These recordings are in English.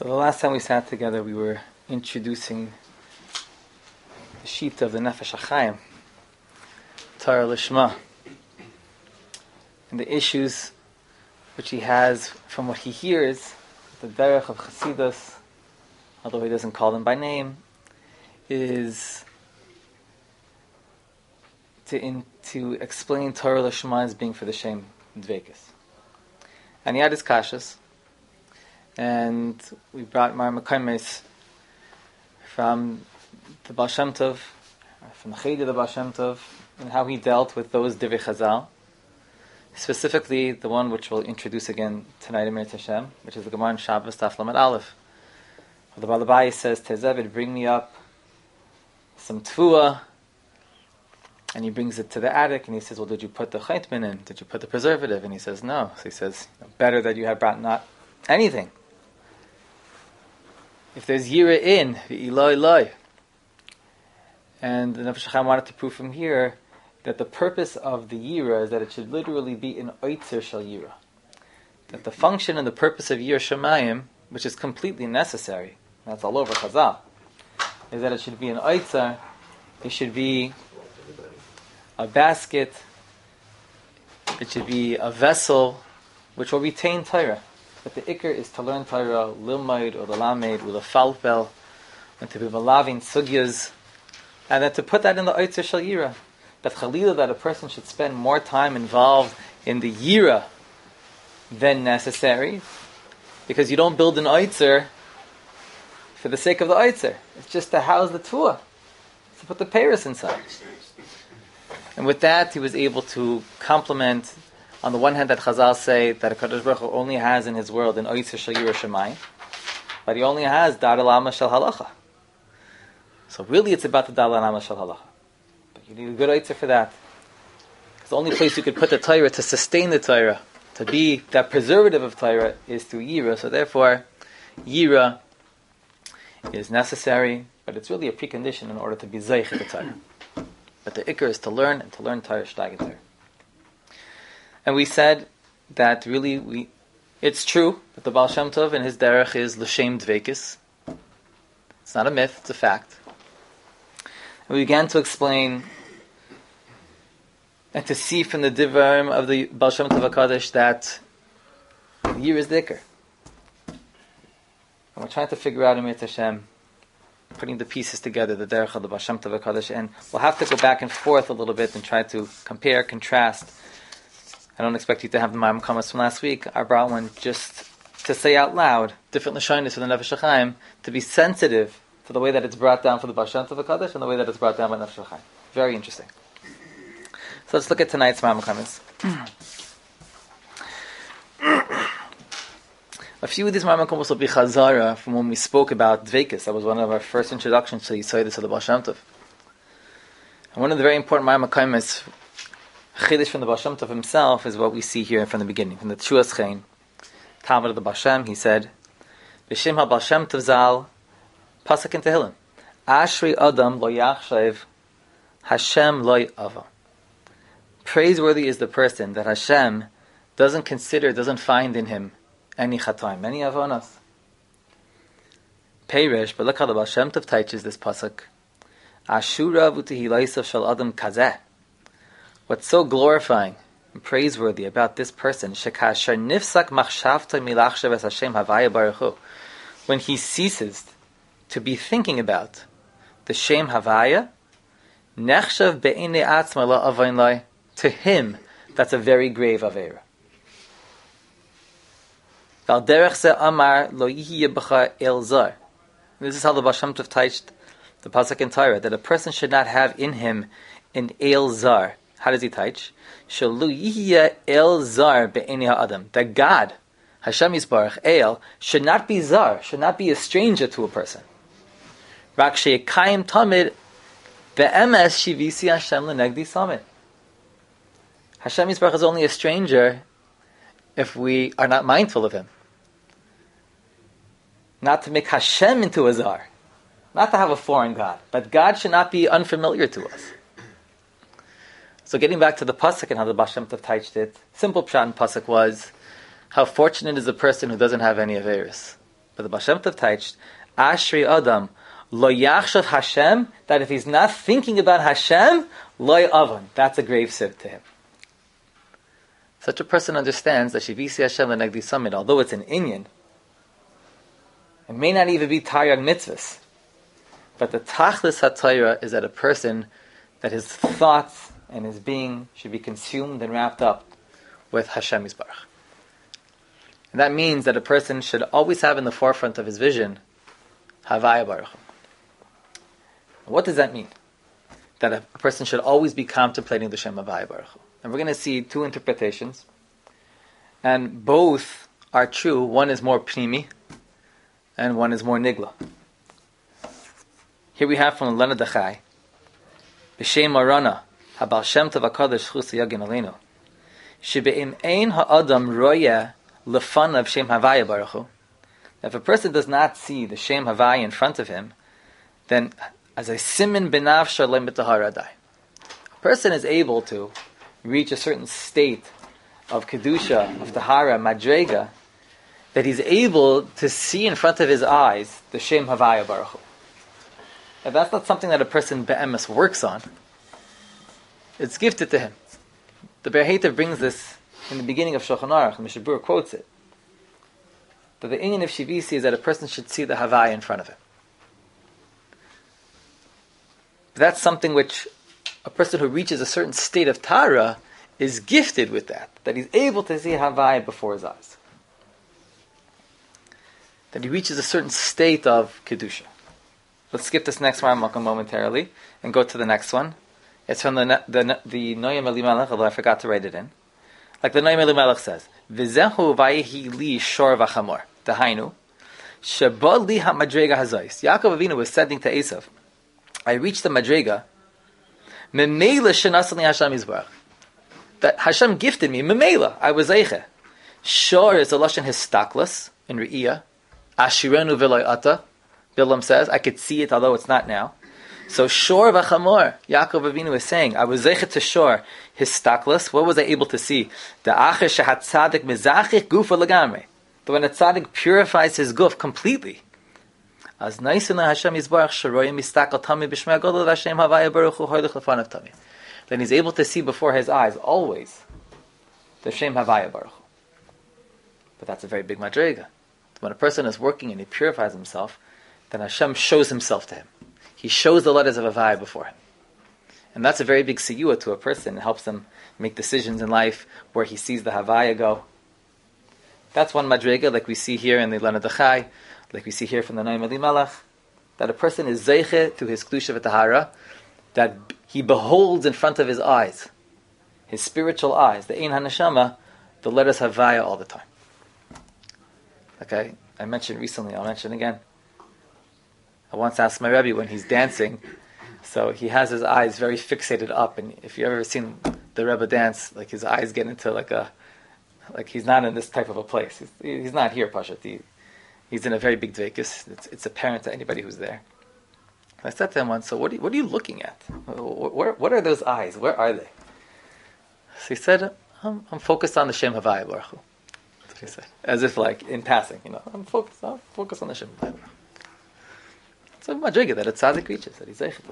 So the last time we sat together, we were introducing the sheet of the Nefesh HaChaim, Torah Lishma, and the issues which he has from what he hears, the derech of Chassidus, although he doesn't call them by name, is to explain Torah Lishma as being for the Shem Dvekis. And he had his kashas, and we brought Mar Mekaymes from the Baal Shem Tov, from the Cheder of the Baal Shem Tov, and how he dealt with those Divrei Chazal, specifically the one which we'll introduce again tonight in Meretz Hashem, which is the Gemara in Shabbos Daf Lamed Aleph. The Baal Abai says, Tezevid, bring me up some tfuah, and he brings it to the attic, and he says, well, did you put the chaytmin in? Did you put the preservative? And he says, no. So he says, better that you had brought not anything. If there's yira in, Eloi Eloi. And the Nefesh HaChaim wanted to prove from here that the purpose of the yira is that it should literally be an oitzer shel yira. That the function and the purpose of yira shemayim, which is completely necessary, that's all over Chazal, is that it should be an oitzer, it should be a basket, it should be a vessel which will retain Torah. But the ikr is to learn Torah, lilmaid or lelamed, ulefalpel, and to be malavin sugyas, and then to put that in the oitzer shel yira. That chalila, that a person should spend more time involved in the yira than necessary, because you don't build an oitzer for the sake of the oitzer. It's just to house the tuah, to put the peiros inside. And with that, he was able to complement, on the one hand, that Chazal say that HaKadosh Baruch Hu only has in his world an oitzer shel yira shemayim, but he only has dar alama shel halacha. So really, it's about the dar alama shel halacha. But you need a good oitzer for that. Because the only place you could put the Torah to sustain the Torah, to be that preservative of Torah, is through yira. So therefore, yira is necessary, but it's really a precondition in order to be zeich the Torah. But the ikr is to learn, and to learn Torah shtagin Torah. And we said that really it's true that the Baal Shem Tov and his derech is l'shem dveikis. It's not a myth, it's a fact. And we began to explain and to see from the divarim of the Baal Shem Tov HaKadosh that the year is the ikr. And we're trying to figure out in Meretz Hashem, putting the pieces together, the derech of the Baal Shem Tov HaKadosh, and we'll have to go back and forth a little bit and try to compare, contrast. I don't expect you to have the Ma'am comments from last week. I brought one just to say out loud, different Lashonis for the Nefesh HaChaim, to be sensitive to the way that it's brought down for the Baal Shem Tov HaKadosh and the way that it's brought down by Nefesh HaChaim. Very interesting. So let's look at tonight's Ma'am comments. A few of these Ma'am comments will be Chazara from when we spoke about Dveikis. That was one of our first introductions to Yisoidus of the Baal Shem Tov. And one of the very important Ma'am comments, Chiddush from the Baal Shem Tov himself, is what we see here from the beginning, from the Tshuas Chen, Talmud of the Baal Shem. He said, "B'shem ha Baal Shem Tov Zal, pasuk in Tehillim, Ashri Adam lo yachshav, Hashem lo yava." Praiseworthy is the person that Hashem doesn't consider, doesn't find in him any chatoim, any avonos. Peirish, but look how the Baal Shem Tov teaches this pasuk. Ashura v'tehilaisav shel Adam kazeh. What's so glorifying and praiseworthy about this person, shekasher nifsak machshavta milachshav es Hashem havaya baruch hu, when he ceases to be thinking about the Shem havaya, nechshav be'inei atzma la avain lai, to him that's a very grave avera. Val derech ze amar lo yihye b'cha el zar. This is how the Baal Shem Tov taught the pasuk in Torah, that a person should not have in him an el zar. How does he teach? Shalu yihya el zar be'eni ha'adam. That God, Hashem Yisbarach, El, should not be zar, should not be a stranger to a person. Rak she'ekayim tamid be'emes shivisi Hashem l'negdi samid. Hashem Yisbarach is only a stranger if we are not mindful of Him. Not to make Hashem into a zar. Not to have a foreign God. But God should not be unfamiliar to us. So getting back to the pasuk and how the Baal Shem Tov taught it, simple pshat in pasuk was, how fortunate is the person who doesn't have any averis. But the Baal Shem Tov teaches, Ashri Adam, lo yachshav Hashem, that if he's not thinking about Hashem, lo avon, that's a grave sieve to him. Such a person understands that Shivisi Hashem Lenegdi Summit, although it's an inyan, it may not even be Taryag mitzvahs, but the Tachlis HaTorah is that a person, that his thoughts and his being should be consumed and wrapped up with Hashem Yisbarach. And that means that a person should always have in the forefront of his vision Havaya Baruch. What does that mean? That a person should always be contemplating the Shem Havaya Baruch. And we're going to see two interpretations. And both are true. One is more pnimi, and one is more nigla. Here we have from Lena Dachai, B'Shem Marana, Habal Shem Tov HaKadosh Chus Yagin Aleinu, Shebe'im Ein Ha'adam Roya Lefanav Shem Havaya Baruch. If a person does not see the Shem Havaya in front of him, then as a simin benav shalem b'taharadai, a person is able to reach a certain state of kedusha, of tahara, madrega, that he's able to see in front of his eyes the Shem Havaya Baruch Hu. If that's not something that a person be'emes works on, it's gifted to him. The Be'er Heitev brings this in the beginning of Shulchan Aruch, and Mishnah Berurah quotes it, that the inyan of Shivisi is that a person should see the Havaya in front of him. That's something which a person who reaches a certain state of Tara is gifted with that he's able to see Havaya before his eyes. That he reaches a certain state of Kedusha. Let's skip this next one momentarily and go to the next one. It's from the Noam Elimelech, although I forgot to write it in. Like the Noam Elimelech says, V'zehu vayihi li shor v'chamor, Dahainu, sheba li ha-madrega hazayis. Yaakov Avinu was sending to Esav, I reached the madrega, memela shenasani Hashem Yisbarach, that Hashem gifted me, memela, I was eiche. Shor is a lashon histaklas, in Re'iyah, ashirenu v'loy ata, Bilam says, I could see it, although it's not now. So shor v'chamor, Yaakov Avinu is saying, I was zeichet to shor, histaklas, what was I able to see? The acher shehat tzadik mizachich gufa legamre, the when a tzaddik purifies his guf completely. As naisina Hashem Yisbarach sharoyim mistakal tami b'shmei agadol v'Hashem Havaya Baruch Hu hoydech lefanav tami. Then he's able to see before his eyes always the Shem Havaya Baruch Hu. But that's a very big madrega. When a person is working and he purifies himself, then Hashem shows himself to him. He shows the letters of Havaya before him. And that's a very big siyua to a person. It helps him make decisions in life where he sees the Havaya go. That's one madrega, like we see here in the Lena Dachai, like we see here from the Noam Elimelech, that a person is zeiche to his kedusha v'tahara, that he beholds in front of his eyes, his spiritual eyes, the Ein HaNeshama, the letters Havaya all the time. Okay, I mentioned recently, I'll mention again. I once asked my Rebbe when he's dancing, so he has his eyes very fixated up, and if you've ever seen the Rebbe dance, like his eyes get into like he's not in this type of a place. He's not here, Pashat. He's in a very big dveikus. It's apparent to anybody who's there. I said to him once, so what are you looking at? What are those eyes? Where are they? So he said, I'm focused on the Shem Havaya Baruch Hu. That's what he said. As if like in passing, I'm focused on the Shem Havaya Baruch Hu. It's a madriga that a tzaddik reaches, that he's zeichet.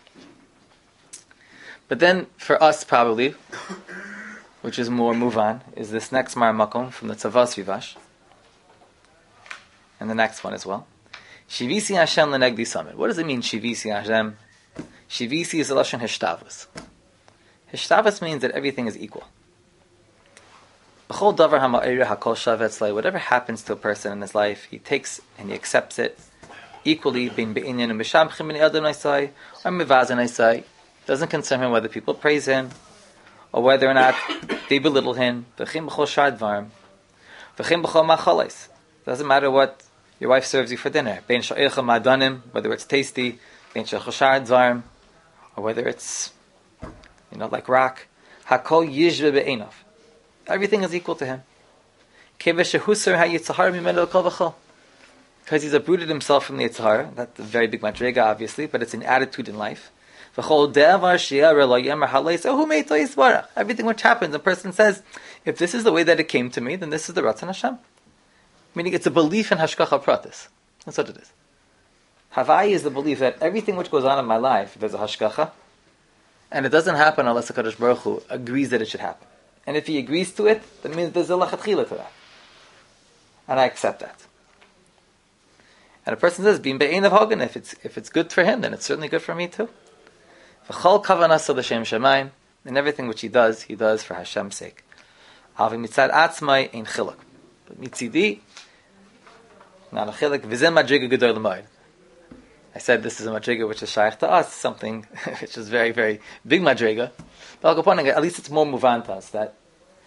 But then for us probably, which is more move on, is this next Mar Makom from the Tzavas Vivash. And the next one as well. Shivisi Hashem lenegdi summit. What does it mean, Shivisi Hashem? Shivisi is a lashon hishtavus. Hishtavus means that everything is equal. B'chol davar ha'ma'ira ha'kol shavet tzlei. Whatever happens to a person in his life, he takes and he accepts it equally. Bin be'inyan u'mishamchim b'nei adam naisai or mivazin naisai. Doesn't concern him whether people praise him or whether or not they belittle him. V'chim b'chol shar dvarim. V'chim b'chol ma'chalais. Doesn't matter what your wife serves you for dinner. Bein sha'echa ma'adanim, whether it's tasty, bein sha'chashar dvarim, or whether it's, like rock. Hakol yishve be'enav. Everything is equal to him. Kevesh shehusar hayitzahar mimenu kol v'chol. Because he's uprooted himself from the yitzhar. That's a very big madrega, obviously, but it's an attitude in life. V'chol devar she'ara lo yemer halais ohu meito yisbarach. Everything which happens, a person says, if this is the way that it came to me, then this is the Ratzon Hashem. Meaning it's a belief in Hashgacha Pratis. That's what it is. Havai is the belief that everything which goes on in my life, there's a Hashgacha, and it doesn't happen unless HaKadosh Baruch Hu agrees that it should happen. And if he agrees to it, that means there's a lachatchila to that. And I accept that. And a person says, Bim be'ein of Hagen, if it's good for him, then it's certainly good for me too. V'chol kavanasa l'shem shemayim, and everything which he does for Hashem's sake. Havi mitzad atzmai ein chiluk. But mitzidi, not a chiluk, v'zeh madriga gedol l'mayid. I said this is a madriga which is shaykh to us, something which is very, very big madriga. But at least it's more muvan to us, that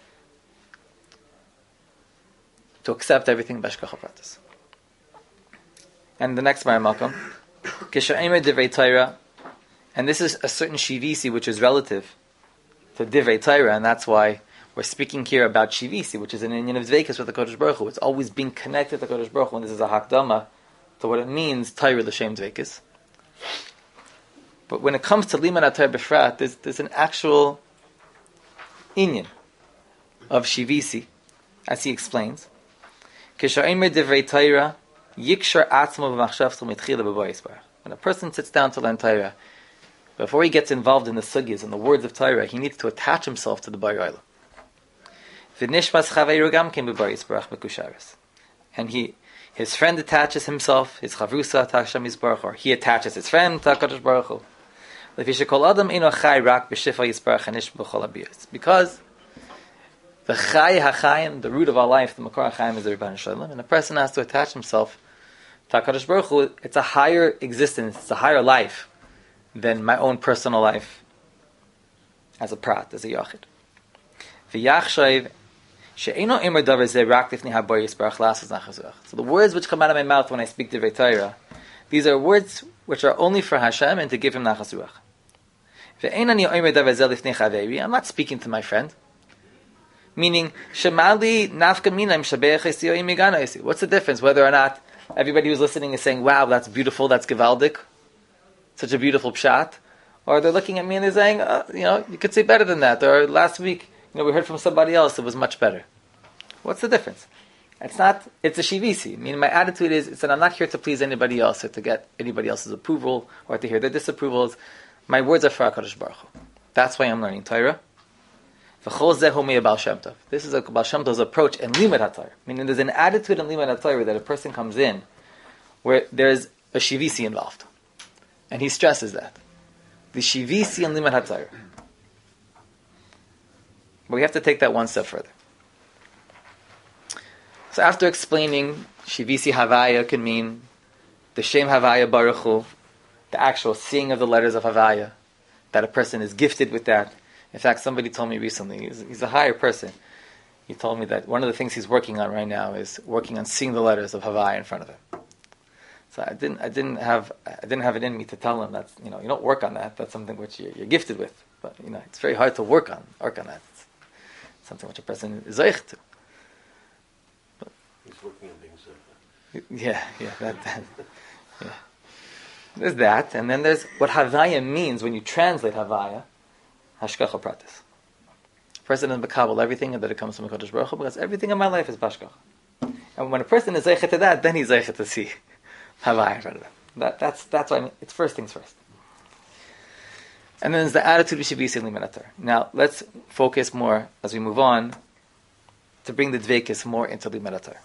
to accept everything b'hashgacha pratis. And the next Malcolm, Kisha'imer divrei Torah, and this is a certain shivisi which is relative to divrei Torah, and that's why we're speaking here about shivisi, which is an inyan of zveikus with the Kodesh Baruch Hu. It's always being connected to the Kodesh Baruch Hu, and this is a hakdama to what it means Torah l'shem zveikus. But when it comes to liman atar befrat, there's an actual inyan of shivisi, as he explains. Kisha'imer divrei Torah. When a person sits down to learn Torah, before he gets involved in the sugyas and the words of Torah, he needs to attach himself to the Bari Olam. And his friend attaches himself, his chavrusa attaches himself, or he attaches his friend to HaKadosh Baruch Hu. Because the Chai HaChaim, the root of our life, the Makor HaChaim is the Rebbeinu Shalom, and a person has to attach himself to HaKadosh Baruch Hu. It's a higher existence, it's a higher life than my own personal life as a prat, as a yachid. So the words which come out of my mouth when I speak Divrei Torah, these are words which are only for Hashem and to give him nachas ruach. I'm not speaking to my friend. Meaning, Shemali nafkamina imshabech. What's the difference whether or not everybody who's listening is saying, "Wow, that's beautiful, that's gewaldik, such a beautiful pshat," or they're looking at me and they're saying, "You could say better than that." Or last week, we heard from somebody else; it was much better. What's the difference? It's not. It's a shivisi. Meaning, my attitude is that I'm not here to please anybody else or to get anybody else's approval or to hear their disapprovals. My words are for HaKadosh Baruch Hu. That's why I'm learning Torah. This is a Baal Shem Tov's approach in Limud HaTorah. Meaning there's an attitude in Limud HaTorah that a person comes in where there's a shivisi involved. And he stresses that. The shivisi in Limud HaTorah. But we have to take that one step further. So after explaining shivisi Havaya can mean the Shem Havaya Baruch Hu, the actual seeing of the letters of Havaya, that a person is gifted with that. In fact, somebody told me recently, he's a higher person. He told me that one of the things he's working on right now is working on seeing the letters of Havaya in front of him. So I didn't have it in me to tell him that you don't work on that. That's something which you're gifted with. But it's very hard to work on that. It's something which a person is zeich to. But, he's working on being zeich. Yeah. There's that, and then there's what Havaya means when you translate Havaya. Hashgacha pratis. A person is makabel everything that it comes from HaKadosh Baruch Hu, because everything in my life is bashgacha. And when a person is zeichet to that, then he's zeichet to see Havaya in front of him. That's why it's first things first. And then there's the attitude we should be seeing Limud HaTorah. Now let's focus more as we move on to bring the dveikis more into Limud HaTorah.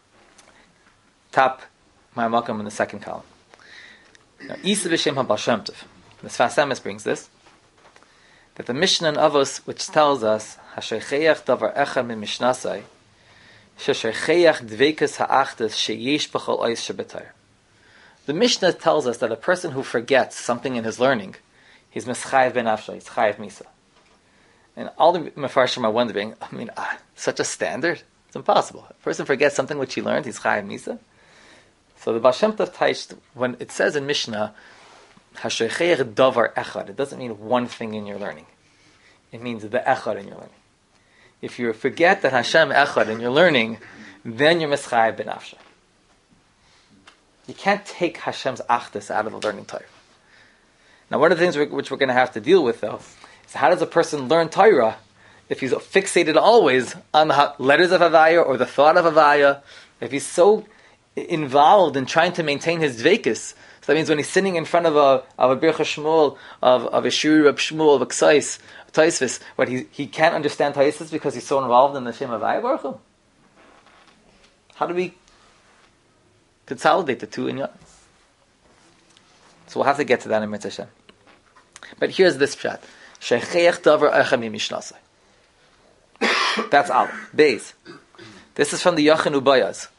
Top my Malcolm in the second column. Now Isa b'shem HaBaal Shem Tov. The Sfas Emes brings this. That the Mishnah in Avos, which tells us, Hashaycheach davar echad min mishnasai, sheshaycheach dveikus ha'achdas sheyesh b'chol ois shebetar. The Mishnah tells us that a person who forgets something in his learning, he's mischayev ben afsha, he's chayev misa. And all the Mefarshim are wondering, such a standard? It's impossible. A person forgets something which he learned, he's chayev misa. So the Baal Shem Tov Taish, when it says in Mishnah, Hashaycheach davar echad, it doesn't mean one thing in your learning. It means the echad in your learning. If you forget that Hashem echad in your learning, then you're mischayev ben afsha. You can't take Hashem's achdus out of the learning Torah. Now, one of the things which we're going to have to deal with, though, is how does a person learn Torah if he's fixated always on the letters of Havaya or the thought of Havaya, if he's so involved in trying to maintain his dveikus, so that means when he's sitting in front of a Bircha Shmuel, of a Shuri Reb Shmuel, of a Ksais, Taisvis, what he can't understand Taisvis because he's so involved in the Shem Havaya Baruch Hu? How do we consolidate the two in Yad? So we'll have to get to that in Mitzvah Hashem. But here's this pshat. Shecheich davar echem mishnasai. That's Aleph. Beis. This is from the Yachin Ubayaz,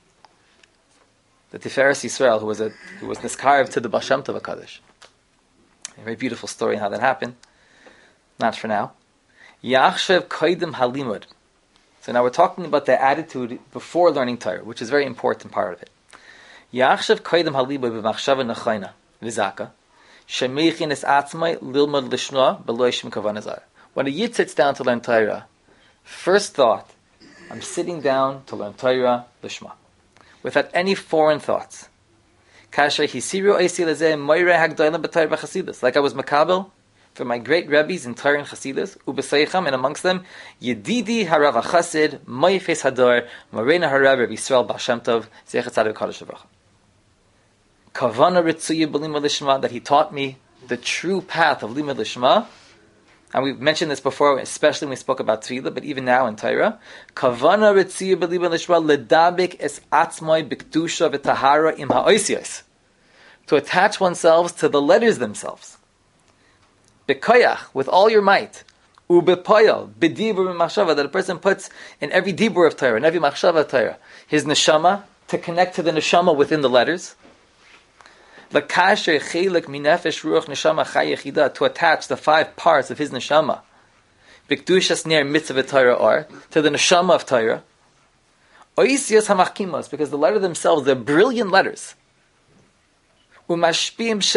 the Tiferes Yisrael, who was Niskarev to the Baal Shem Tov HaKadosh. A very beautiful story on how that happened. Not for now. Yachshev koidim halimud. So now we're talking about the attitude before learning Torah, which is a very important part of it. Yachshev koidim halimud b'machshava nechayna v'zaka shemichin es atzmai lilmud lishnoa b'lo yishim kavanah zara. When a yid sits down to learn Torah, first thought, I'm sitting down to learn Torah lishma, without any foreign thoughts. Kasher hisiru eisi lezeh moireh hagdolim b'Torah b'chasidus, like I was makabel for my great rabbis in Torah and Chasidus, ubeseicham, and amongst them, Yedidi Harav HaChasid, Moifes Hador, Morena Harav Rabbi Yisrael Baal Shem Tov, Zechat Tzaddik Kadosh Avracha. Kavana Ritzuya B'Limud Lishma, that he taught me the true path of Limud Lishma, and we've mentioned this before, especially when we spoke about Tefillah, but even now in Torah. Kavana Ritzuya B'Limud Lishma, Ledabik Es Atzmoi B'Kedusha V'Tahara Im HaOisiyos, to attach oneself to the letters themselves. Bekoyach, with all your might. Ubepoyal, bedibur b'machshava, that a person puts in every dibur of Torah, in every machshava of Torah, his neshama, to connect to the neshama within the letters. L'kasher chelik minefesh ruach neshama chay yechida, to attach the 5 parts of his neshama. B'kdushas ner mitzvah Torah or, to the neshama of Torah. Oisiyas hamachkimas, because the letters themselves, they're brilliant letters. And there's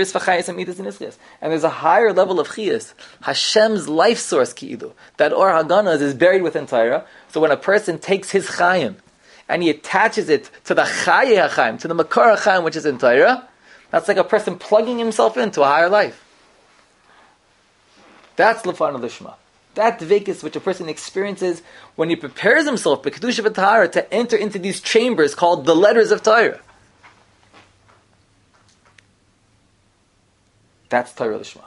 a higher level of chiyas, Hashem's life source ki'idu. That Or Haganas is buried within Torah. So when a person takes his chayim and he attaches it to the chaye hachayim, to the makar hachayim which is in Torah, that's like a person plugging himself into a higher life. That's lefana lishma. That dveikus which a person experiences when he prepares himself b'kedusha v'tahara to enter into these chambers called the letters of Torah. That's Torah Lishma.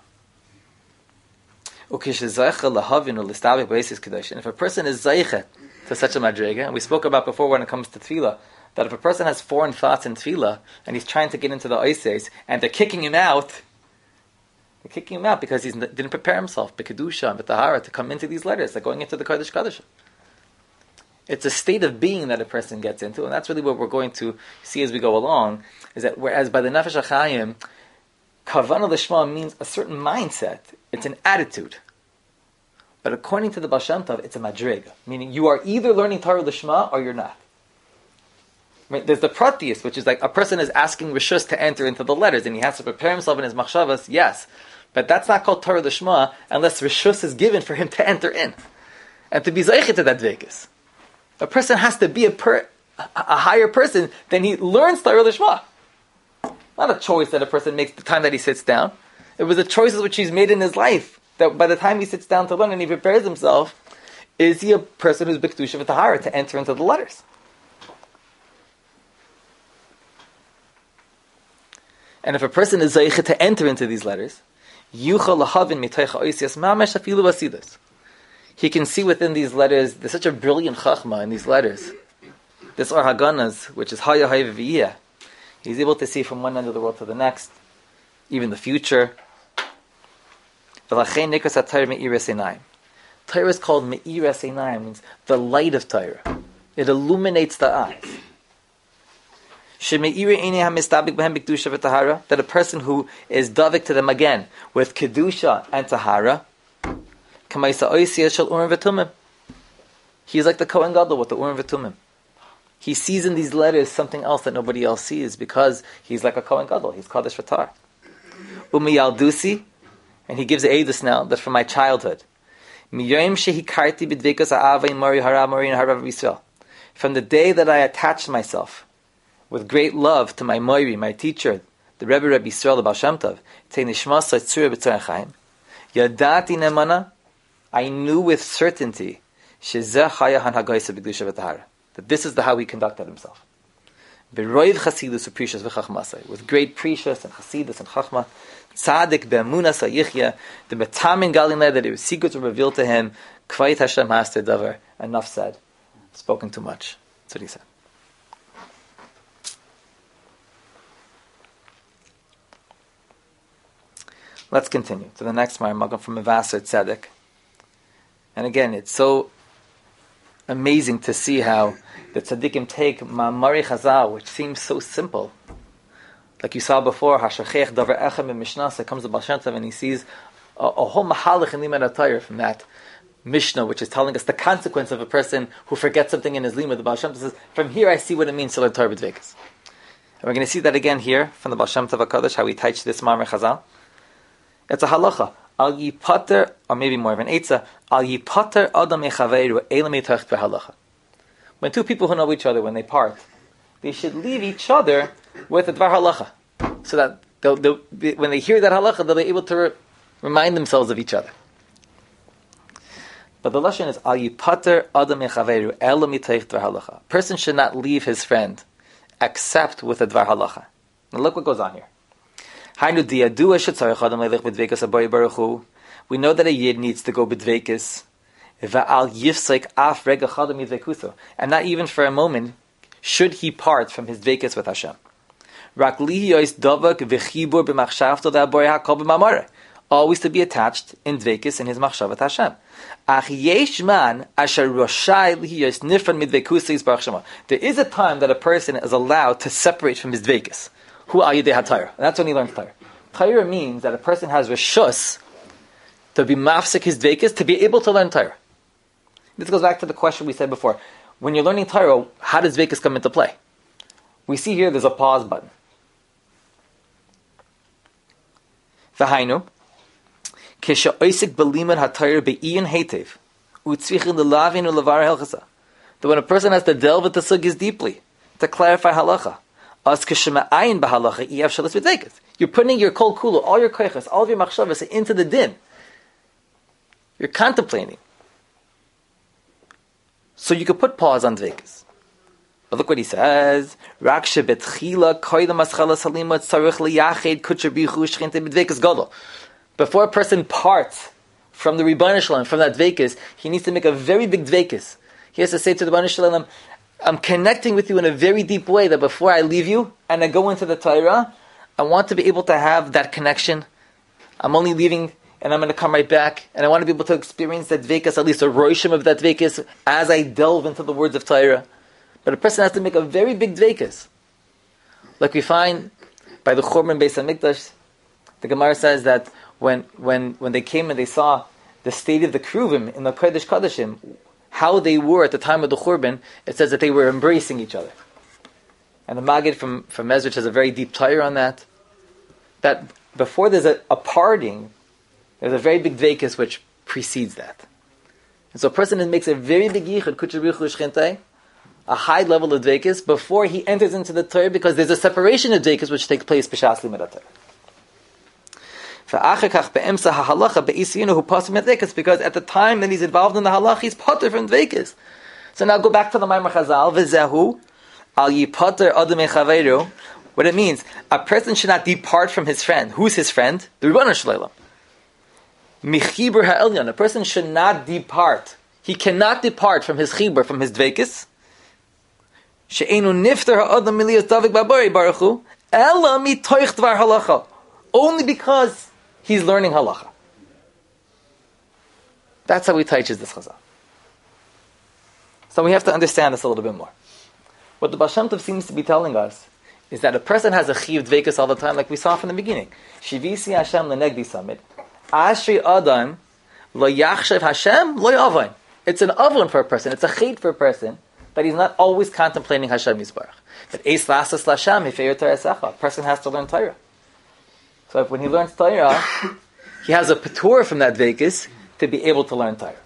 And if a person is zaychet to such a madrega, and we spoke about before when it comes to tefillah, that if a person has foreign thoughts in tefillah, and he's trying to get into the oises, and they're kicking him out because he didn't prepare himself, b'kedusha and b'tahara, to come into these letters, like going into the Kodesh Kodeshim. It's a state of being that a person gets into, and that's really what we're going to see as we go along, is that whereas by the Nefesh HaChaim, Kavanah Lishma means a certain mindset. It's an attitude. But according to the Baal Shem Tov, it's a madrega. Meaning you are either learning Torah Lishma or you're not. Right? There's the pratius, which is like a person is asking Rishus to enter into the letters and he has to prepare himself in his machshavas, yes. But that's not called Torah Lishma unless Rishus is given for him to enter in. And to be zaychet to that vekas. A person has to be a higher person than he learns Torah Lishma. Not a choice that a person makes the time that he sits down. It was the choices which he's made in his life. That by the time he sits down to learn and he prepares himself, is he a person who's b'kedusha v'tahara to enter into the letters? And if a person is zaychet to enter into these letters, yuchal lahavin mitoich ha'oisias mamash afilu b'asidas. He can see within these letters, there's such a brilliant chachma in these letters. This Or Haganas, which is haya haya v'iyah. He's able to see from one end of the world to the next, even the future. Torah is called Me'iras Einayim, means the light of Torah. It illuminates the eyes. That a person who is davik to them again with Kedusha and Tahara, he's like the Kohen Gadol with the Urim V'Tumim. He sees in these letters something else that nobody else sees because he's like a Kohen Gadol. He's Kadosh V'Tar. Yaldusi, and he gives the edus now that from my childhood. From the day that I attached myself with great love to my Moiri, my teacher, the Rebbe Yisrael, the Baal Shem Tov, Yadati Nemana, I knew with certainty that this is how he conducted himself. With great precious and chasidus and chachma, tzaddik be'emunas hayichya, the metamin galineh, that his secrets were revealed to him. Kvayit Hashem haster davar. Enough said. Spoken too much. That's what he said. Let's continue to the next Maimagam from Mevasser Tzedek. And again, it's so amazing to see how the tzaddikim take Ma'amari Chazal, which seems so simple. Like you saw before, Hashachech Davar Echem in Mishnah, comes the Baal Shem Tov and he sees a whole mahalach in Limud HaTorah from that Mishnah, which is telling us the consequence of a person who forgets something in his Limud. The Baal Shem Tov says, from here I see what it means to learn Torah b'dveikus. And we're going to see that again here from the Baal Shem Tov HaKadosh, how we teach this Ma'amar Chazal. It's a halacha. Al yipater, or maybe more of an eitzah, al yipater adam echaveru elam yitacht v'halacha. When two people who know each other, when they part, they should leave each other with a dvar halacha, so that when they hear that halacha, they'll be able to remind themselves of each other. But the lashon is al yipater adam echaveru elam yitacht v'halacha. A person should not leave his friend except with a dvar halacha. Now look what goes on here. We know that a yid needs to go b'dveikus, and not even for a moment should he part from his dveikus with Hashem. Always to be attached in dveikus in his machshav with Hashem. There is a time that a person is allowed to separate from his dveikus. Who are you? They had Torah. That's when he learns Torah. Torah means that a person has reshus to be mafsik his dveikus, to be able to learn Torah. This goes back to the question we said before. When you're learning Torah, how does dveikus come into play? We see here there's a pause button. V'hainu, kesha oisik b'limud haTorah be'iyin heitev, u'tzvichin l'lavin u'levar helchasa. That when a person has to delve into sugis deeply, to clarify halacha, you're putting your kol kulu, all your koiches, all of your machshavas into the din. You're contemplating. So you could put pause on dveikus. But look what he says. Before a person parts from the Rebbeinu Shalom, from that dveikus, he needs to make a very big dveikus. He has to say to the Rebbeinu Shalom, I'm connecting with you in a very deep way, that before I leave you and I go into the Torah, I want to be able to have that connection. I'm only leaving and I'm going to come right back, and I want to be able to experience that dveikus, at least a roishim of that dveikus, as I delve into the words of Torah. But a person has to make a very big dveikus. Like we find by the Churban Beis HaMikdash, the Gemara says that when they came and they saw the state of the Kruvim in the Kodesh Kodeshim, how they were at the time of the Churban, it says that they were embracing each other. And the Maggid from Mezrich has a very deep tire on that. That before there's a parting, there's a very big dveikus which precedes that. And so a person makes a very big yichud, kucharichu shchintai, a high level of dveikus, before he enters into the Torah, because there's a separation of dveikus which takes place b'shas limud HaTorah. Because at the time that he's involved in the halach, he's potter from dveikus. So now go back to the Maimar Chazal. V'zehu al yipater adam echaveru. What it means, a person should not depart from his friend. Who's his friend? The Rebbeinu Shalom. Michibur ha'elyon. A person should not depart. He cannot depart from his chibur, from his dveikus. She'enu nifter ha'adam miliyas davik b'abari baruchu ela mitoich dvar halacha. Only because he's learning halacha. That's how he teaches this chazal. So we have to understand this a little bit more. What the Baal Shem Tov seems to be telling us is that a person has a chiv dveikus all the time, like we saw from the beginning. Shivisi Hashem lenegdi samid. Ashri Adam lo yachshav Hashem lo yavon. It's an avon for a person. It's a chait for a person that he's not always contemplating Hashem Yisbarach. But eis lasas lashem ifeir Torah secha. A person has to learn Torah. So if when he learns Torah, he has a patur from that dveikus to be able to learn Torah.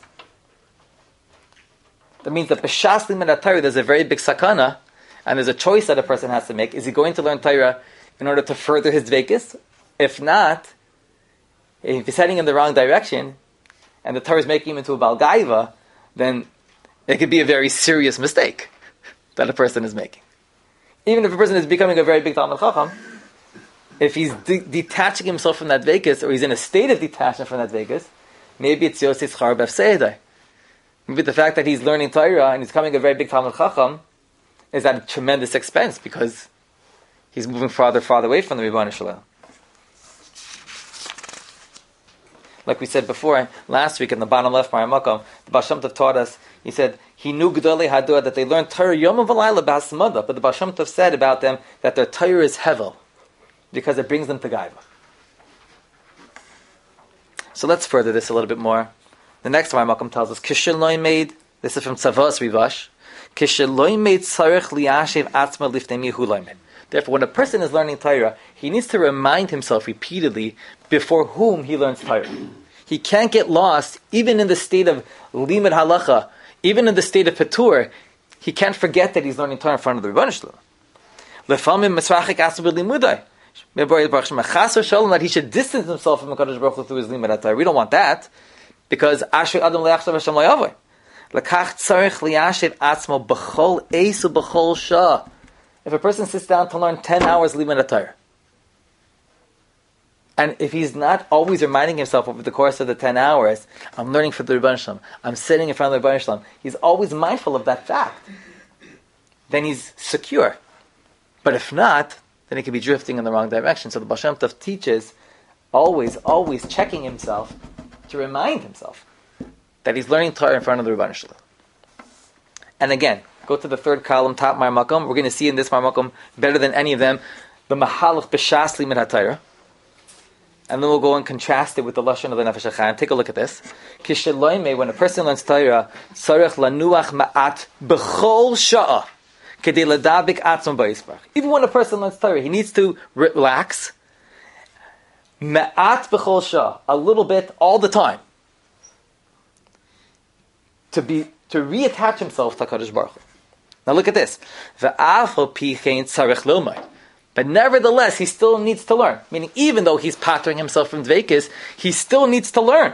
That means that b'shas limud Torah, there's a very big sakana, and there's a choice that a person has to make. Is he going to learn Torah in order to further his dveikus? If not, if he's heading in the wrong direction, and the Torah is making him into a Baal Gaiva, then it could be a very serious mistake that a person is making. Even if a person is becoming a very big Talmid Chacham, if he's detaching himself from that Vekas, or he's in a state of detachment from that Vekas, maybe it's Yosei Schar B'Efseidai. Maybe the fact that he's learning Torah and he's becoming a very big Talmid Chacham is at a tremendous expense because he's moving farther away from the Ribono Shel Olam. Like we said before, last week in the bottom left Mareh Makom, the Baal Shem Tov taught us, he said, he knew Gedolei Hador that they learned Torah Yom V'Layla B'Hasmada, but the Baal Shem Tov said about them that their Torah is Hevel, because it brings them to Gaiva. So let's further this a little bit more. The next Mareh Makom tells us, Kisheloi made, this is from Tzavos Rivash, Kisheloi made Tzarech Liyashev Atzma Liftei Mihu Loimed. Therefore, when a person is learning Torah, he needs to remind himself repeatedly before whom he learns Torah. He can't get lost, even in the state of Limud Halacha, even in the state of Petur. He can't forget that he's learning Torah in front of the Ribono Shel Olam. Lefamim Mesrachik Asu B'Limudai. That he should distance himself from the Kadosh Baruch Hu through his Limud HaTorah. We don't want that, because Asher Adam Le'achshav Hashem Lo'yavoy. L'kach tzarech liyashev atzmo b'chol eis u'b'chol shah. If a person sits down to learn 10 hours Limud HaTorah, and if he's not always reminding himself over the course of the 10 hours, I'm learning for the Ribono Shel Olam, I'm sitting in front of the Ribono Shel Olam, he's always mindful of that fact, then he's secure. But if not, then he could be drifting in the wrong direction. So the Baal Shem Tov teaches always checking himself to remind himself that he's learning Torah in front of the Ribono Shel Olam. And again, go to the third column, top Mareh Makom. We're going to see in this Mareh Makom, better than any of them, the Mahalach B'Shas Limud HaTorah. And then we'll go and contrast it with the Lashon of the Nefesh HaChaim. Take a look at this. Kisheloime, when a person learns Torah, Tzarech Lanuach Ma'at B'chol Sha'ah Kedei Ladabik Atzma B'Yisparach. Even when a person learns Torah, he needs to relax. Ma'at B'chol Sha'ah, a little bit, all the time. To reattach himself to HaKadosh Baruch Hu. Now look at this. V'afal pichein tzarech lilmai. But nevertheless, he still needs to learn. Meaning, even though he's pattering himself from Dveikis, he still needs to learn.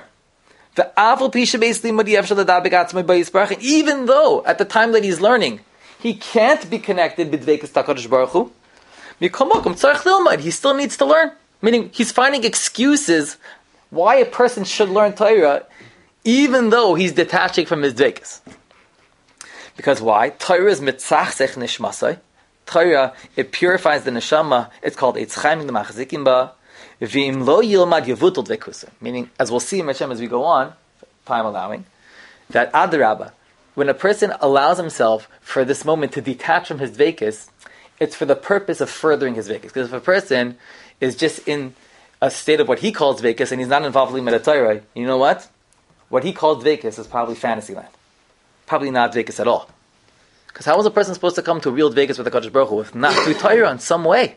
Even though, at the time that he's learning, he can't be connected with Dveikis to HaKadosh Baruch Hu, he still needs to learn. Meaning, he's finding excuses why a person should learn Torah, even though he's detaching from his Dveikis. Because why? Torah is mitzachzech nishmasai. Torah, it purifies the neshama. It's called Eitz Chaim the Machzikim Ba. V'im lo yilmad yavutul dvekusa. Meaning, as we'll see in Hashem as we go on, time allowing, that adarabba, when a person allows himself for this moment to detach from his dvekis, it's for the purpose of furthering his dvekis. Because if a person is just in a state of what he calls dvekis and he's not involved in Limud HaTorah, you know what? What he calls dvekis is probably fantasy land. Probably not dvekis at all. Because how is a person supposed to come to real dvekis with the Kadosh Baruch Hu if not through Torah in some way?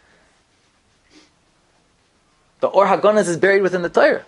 The Or HaGonas is buried within the Torah.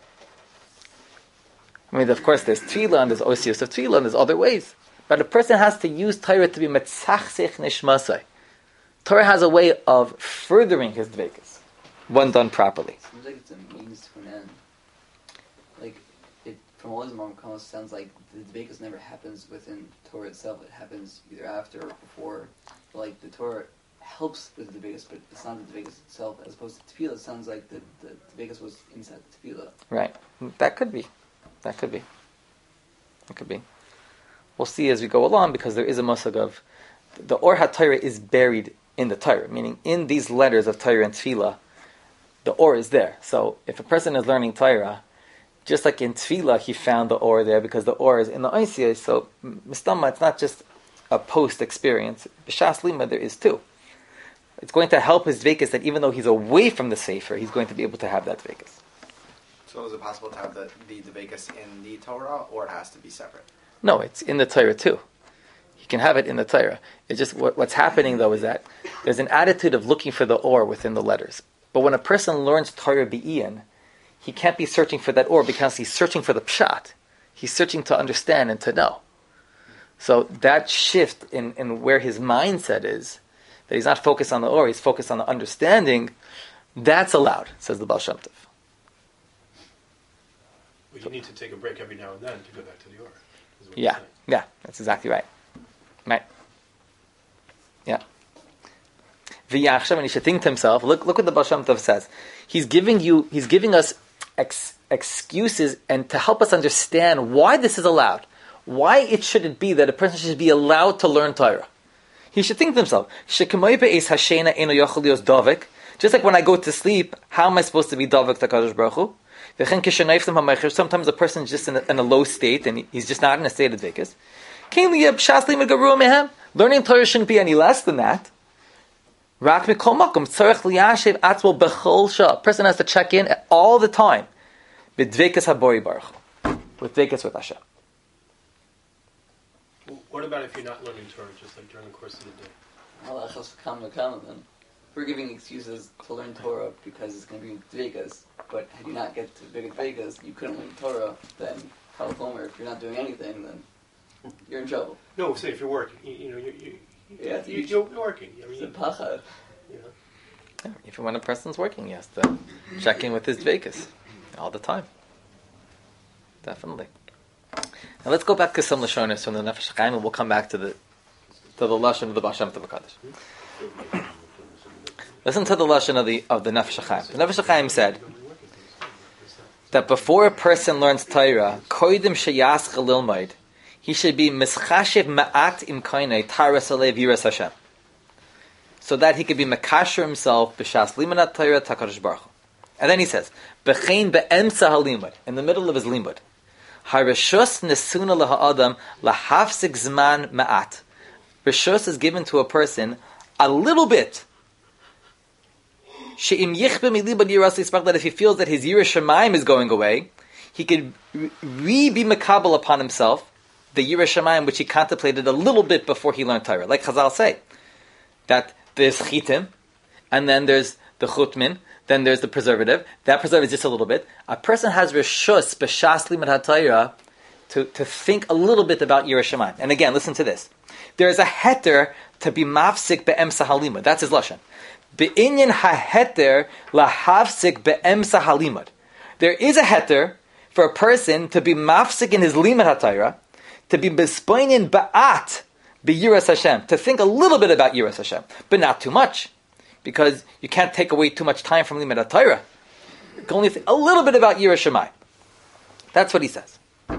I mean, of course, there's Tefillah and there's Osios of Tefillah and there's other ways. But a person has to use Torah to be metzachzech nishmasai. Torah has a way of furthering his dvekis when done properly. Seems like it's a means to an end. Like, it, from all these Marmakom, it sounds like the dvekus never happens within Torah itself. It happens either after or before. But like, the Torah helps with the dvekus, but it's not the dvekus itself. As opposed to tefillah, it sounds like the dvekus was inside the tefillah. Right. That could be. That could be. It could be. We'll see as we go along, because there is a musag of the Or HaTorah is buried in the Torah, meaning in these letters of Torah and Tefillah, the Or is there. So if a person is learning Torah, just like in Tefillah, he found the Or there because the Or is in the Oisiyah. So Mistama, it's not just a post experience. B'Shas Lima, there is too. It's going to help his dvekis that even though he's away from the Sefer, he's going to be able to have that dvekis. So is it possible to have the dvekis in the Torah, or it has to be separate? No, it's in the Torah too. You can have it in the Torah. It's just what's happening though is that there's an attitude of looking for the Or within the letters. But when a person learns Torah B'Iyan, he can't be searching for that Or because he's searching for the Pshat. He's searching to understand and to know. So that shift in where his mindset is, that he's not focused on the Or, he's focused on the understanding, that's allowed, says the Baal Shem Tov. Well, you need to take a break every now and then to go back to the Or. Is what Yeah, you're saying. yeah, that's exactly right. Right. Yeah. V'yachshav, and he should think to himself, look what the Baal Shem Tov says. He's giving us excuses and to help us understand why this is allowed. Why it shouldn't be that a person should be allowed to learn Torah. He should think to himself, just like when I go to sleep, how am I supposed to be Davik to HaKadosh Baruch Hu? Sometimes a person is just in a low state and he's just not in a state of Dvekas. Learning Torah shouldn't be any less than that. A person has to check in all the time with Dvekas with Hashem. What about if you're not learning Torah, just like during the course of the day? Then we're giving excuses to learn Torah because it's going to be Dvekas. But had you not get to big Dvekas, you couldn't learn Torah. Then Kalachomer, if you're not doing anything, then you're in trouble. No, say if you're working, you're working. I mean, It's a pachad. Yeah, even when a person's working, he has to check in with his Dvekas all the time. Definitely. Now let's go back to some Lashonis from the Nefesh HaChaim, and we'll come back to the Lashon of the Baal Shem Tov HaKadosh. Listen to the Lashon of the Nefesh HaChaim. The Nefesh HaChaim said that before a person learns Torah, koidim sheyas chalilmaid, he should be mischashiv ma'at im kainei taras alev yiras Hashem, so that he could be makasher himself b'shas limanat Torah takadosh baruch Hu. And then he says, b'chein be'emsa halimud, in the middle of his limud, harishus nesuna laha'adam lahafsik zman ma'at. Rishus is given to a person a little bit. She'im yichbe milibad yiras yisparch, that if he feels that his yiras shamayim is going away, he could be makabel upon himself the yiras shamayim which he contemplated a little bit before he learned Torah. Like Chazal say, that there's chitim, and then there's the chutmin, then there's the preservative. That preservative is just a little bit. A person has rishus b'shas limud haTorah to think a little bit about yiras shamayim. And again, listen to this. There is a heter to be mafsik be'emsa halimud. That's his lashon. Be'inyan ha-heter lahafsik be'emsa halimud. There is a heter for a person to be mafsik in his limud haTorah, to be bespoinin ba'at be'yiras Hashem, to think a little bit about yiras Hashem, but not too much, because you can't take away too much time from limud haTorah. You can only think a little bit about yiras Shamayim. That's what he says.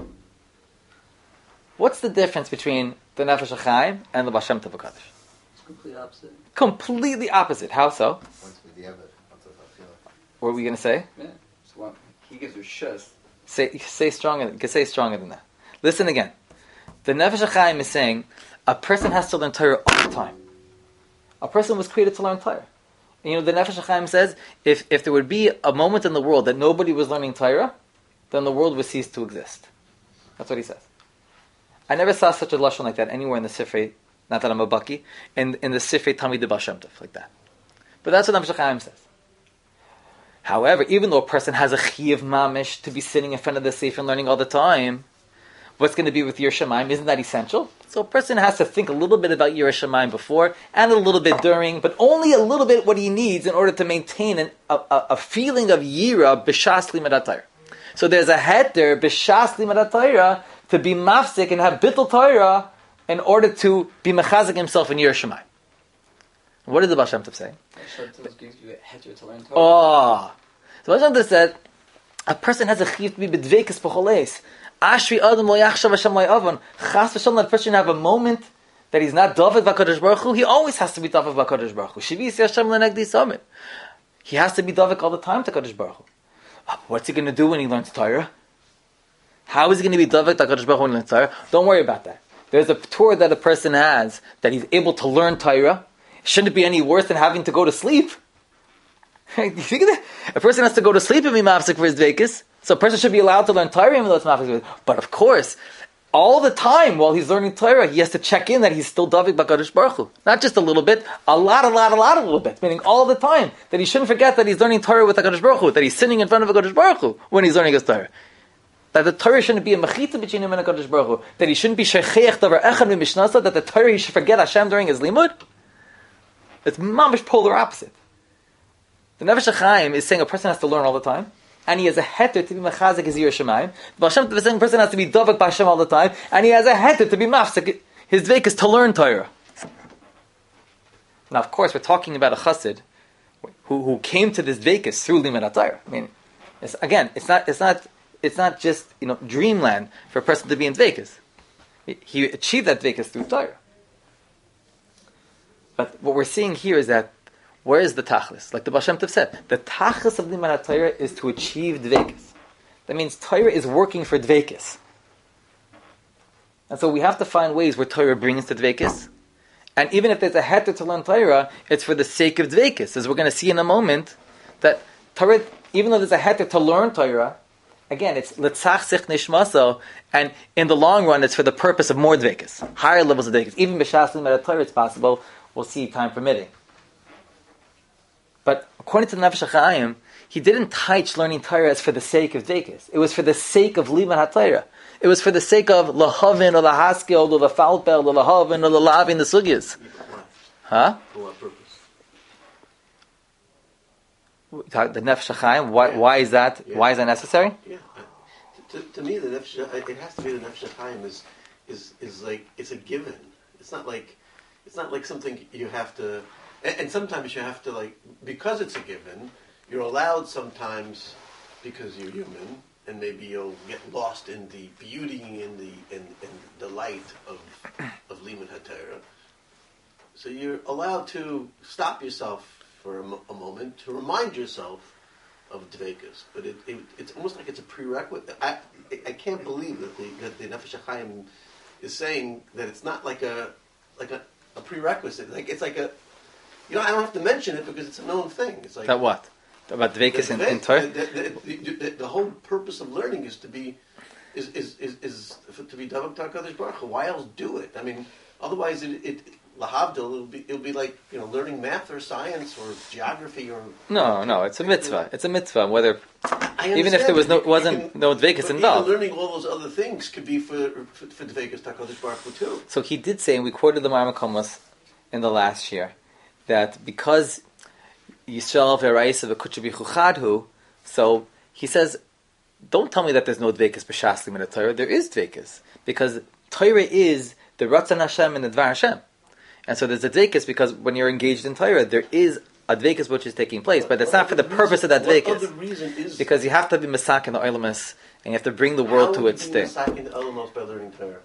What's the difference between the Nefesh HaChaim and the Baal Shem Tov HaKadosh? It's completely opposite. Completely opposite. How so? What's with the Eved? What's with the feeling? What are we going to say? Yeah. So what, he gives you shus. Say stronger. You can say stronger than that. Listen again. The Nefesh HaChaim is saying a person has to learn Torah all the time. A person was created to learn Torah. And the Nefesh HaChaim says if there would be a moment in the world that nobody was learning Torah, then the world would cease to exist. That's what he says. I never saw such a lashon like that anywhere in the Sifrei, not that I'm a baki, in the Sifrei Talmidei Baal Shem Tov, like that. But that's what Nefesh HaChaim says. However, even though a person has a chiyuv mamish to be sitting in front of the Sefer and learning all the time, what's going to be with Yiras Shamayim? Isn't that essential? So a person has to think a little bit about Yiras Shamayim before, and a little bit during, but only a little bit what he needs in order to maintain a feeling of Yira b'shas limud haTorah. So there's a heter b'shas limud haTorah to be mafsik and have bittul Torah in order to be mechazik himself in Yiras Shamayim. What did the Baal Shem Tov say? Shut gives you a heter to learn Torah. Oh, so Baal Shem Tov said a person has a chiyuv to be b'dveikus b'choleis. Ashri adam lo yachshav Hashem lo yavon. Chas v'shalom, that person have a moment that he's not david v'kadosh baruch Hu. He always has to be david v'kadosh baruch Hu. Shivisi Hashem lenegdi samid. He has to be david all the time to Kadosh Baruch Hu. What's he going to do when he learns Torah? How is he going to be david to Kadosh Baruch Hu when he learns Torah? Don't worry about that. There's a Torah that a person has that he's able to learn Torah. Shouldn't it be any worse than having to go to sleep? Do you think of that? A person has to go to sleep and be mafsik for his dveikis. So a person should be allowed to learn Torah even though it's mafsik. But of course, all the time while he's learning Torah, he has to check in that he's still Davik B'Kadosh Baruch Hu. Not just a little bit, a lot of little bit. Meaning all the time. That he shouldn't forget that he's learning Torah with HaKadosh Baruch Hu. That he's sitting in front of HaKadosh Baruch Hu when he's learning his Torah. That the Torah shouldn't be a mechita between him and HaKadosh Baruch Hu. That he shouldn't be shecheach davar echad v'mishnasa. That the Torah he should forget Hashem during his limud. It's mamish polar opposite. The Nefesh HaChaim is saying a person has to learn all the time. and he has a heter to be mechazik his Yirah Shamayim. Baal Shem Tov is saying a person has to be dovek b'Hashem all the time, and he has a heter to be mafsek his dveikus to learn Torah. Now, of course, we're talking about a chassid who came to this dveikus through limud Torah. I mean, it's not just dreamland for a person to be in dveikus. He achieved that dveikus through Torah. But what we're seeing here is that where is the tachlis? Like the Baal Shem Tov said, the tachlis of limud Torah is to achieve dveikus. That means Torah is working for dveikus. And so we have to find ways where Torah brings to dveikus. And even if there's a heter to learn Torah, it's for the sake of dveikus. As we're going to see in a moment, that Torah, even though there's a heter to learn Torah, again, it's letzach sich nishmaso, and in the long run, it's for the purpose of more dveikus, higher levels of dveikus. Even b'shas limud Torah, it's possible. We'll see time permitting. But according to the Nefesh HaChaim, he didn't teach learning Torah as for the sake of dveikus. It was for the sake of limud HaTorah. It was for the sake of lahavin or lahaskel or lafalpel or lahavin or lalavin the sugyas. Huh? For what purpose? The Nefesh HaChaim. Why is that? Yeah. Why is that necessary? Yeah. To me, the Nefesh, it has to be the Nefesh HaChaim is like it's a given. It's not like something you have to. And sometimes you have to because it's a given. You're allowed sometimes because you're human. And maybe you'll get lost in the beauty and the light of Limud HaTorah. So you're allowed to stop yourself for a moment to remind yourself of Dveikus. But it's almost like it's a prerequisite. I can't believe that the Nefesh HaChaim is saying that it's not like a prerequisite. It's like a I don't have to mention it because it's a known thing. It's like That what? About dveikus in Torah? The whole purpose of learning is to be Davak HaKadosh Baruch Hu. Why else do it? I mean, otherwise lahavdil it'll be like learning math or science or geography or No, it's a mitzvah. It's a mitzvah. Whether even if there was no dveikus involved. Learning all those other things could be for Dveikus HaKadosh Baruch Hu too. So he did say, and we quoted the Maram HaKomos in the last year, that because Yisrael v'Raisa v'Kutchabichu Chadhu, so he says, don't tell me that there's no dveikus b'shas limud Torah. There is dveikus because Torah is the Ratzon Hashem and the Dvar Hashem, and so there's a dveikus because when you're engaged in Torah, there is a dveikus which is taking place, but it's not for the purpose of that dveikus. What other reason is because you have to be masak in the Olamus, and you have to bring the world to its thing. How would you be masak in the Olamus by learning Torah?